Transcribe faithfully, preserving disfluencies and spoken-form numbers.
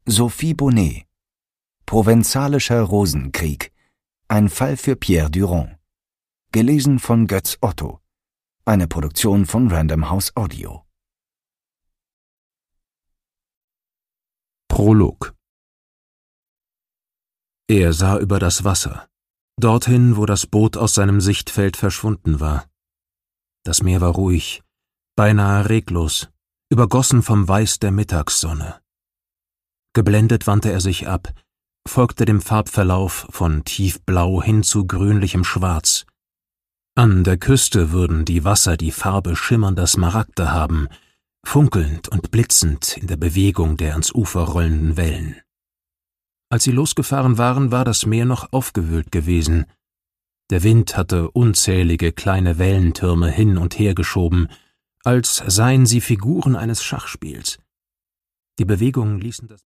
Sophie Bonnet. Provenzalischer Rosenkrieg. Ein Fall für Pierre Durand. Gelesen von Götz Otto. Eine Produktion von Random House Audio. Prolog. Er sah über das Wasser, dorthin, wo das Boot aus seinem Sichtfeld verschwunden war. Das Meer war ruhig, beinahe reglos, übergossen vom Weiß der Mittagssonne. Geblendet wandte er sich ab, folgte dem Farbverlauf von tiefblau hin zu grünlichem Schwarz. An der Küste würden die Wasser die Farbe schimmernder Smaragde haben, funkelnd und blitzend in der Bewegung der ans Ufer rollenden Wellen. Als sie losgefahren waren, war das Meer noch aufgewühlt gewesen. Der Wind hatte unzählige kleine Wellentürme hin und her geschoben, als seien sie Figuren eines Schachspiels. Die Bewegungen ließen das